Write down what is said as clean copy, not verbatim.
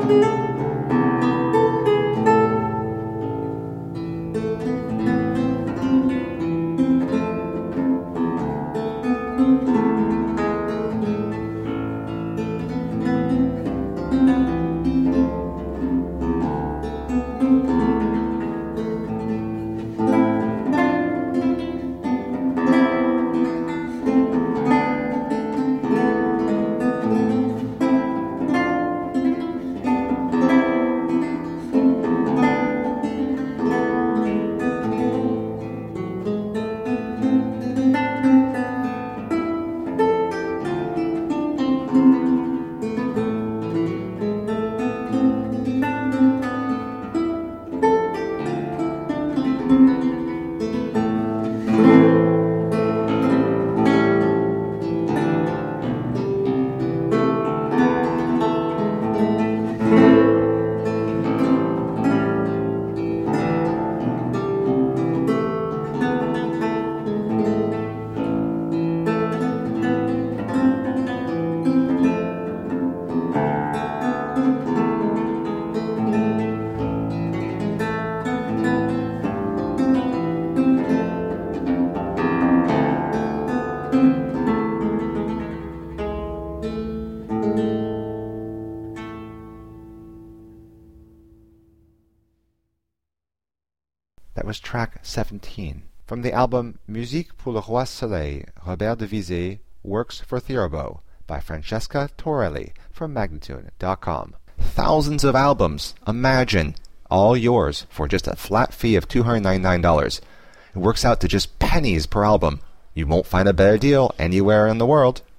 That was track 17 from the album Musique pour le Roi Soleil, Robert de Vizet, Works for Theorbo by Francesca Torelli from Magnatune.com. Thousands of albums, imagine, all yours for just a flat fee of $299. It works out to just pennies per album. You won't find a better deal anywhere in the world.